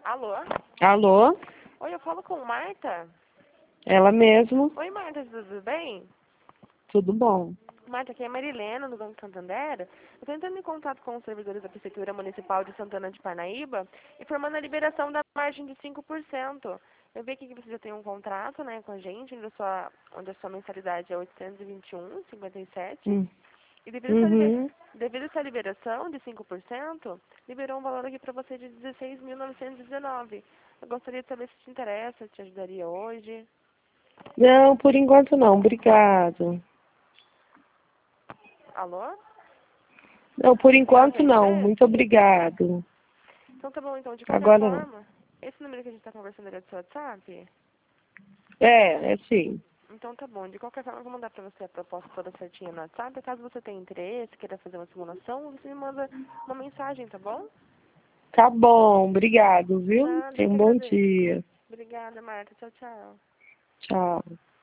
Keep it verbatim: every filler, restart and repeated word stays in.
Alô? Alô? Oi, eu falo com Marta? Ela mesmo? Oi, Marta, tudo bem? Tudo bom. Marta, aqui é a Marilena, do Banco Santander. Eu estou entrando em contato com os servidores da Prefeitura Municipal de Santana de Parnaíba, informando a liberação da margem de cinco por cento. Eu vi aqui que você já tem um contrato, né, com a gente, onde a sua, onde a sua mensalidade é oitocentos e vinte e um vírgula cinquenta e sete. Hum. E devido a, essa liber... Uhum. devido a essa liberação de cinco por cento, liberou um valor aqui para você de dezesseis mil novecentos e dezenove. Eu gostaria de saber se te interessa, te ajudaria hoje. Não, por enquanto não. Obrigado. Alô? Não, por Tem algum enquanto não. interesse? Muito obrigado. Então tá bom, então, de qualquer Agora não. forma, esse número que a gente tá conversando ele é do seu WhatsApp? É, é sim. Então tá bom, de qualquer forma eu vou mandar pra você a proposta toda certinha no WhatsApp. Caso você tenha interesse, queira fazer uma simulação, você me manda uma mensagem, tá bom? Tá bom, obrigado, viu? Nada, eu Tenha que um bom agradeço. dia. Obrigada, Marta. Tchau, tchau. Tchau.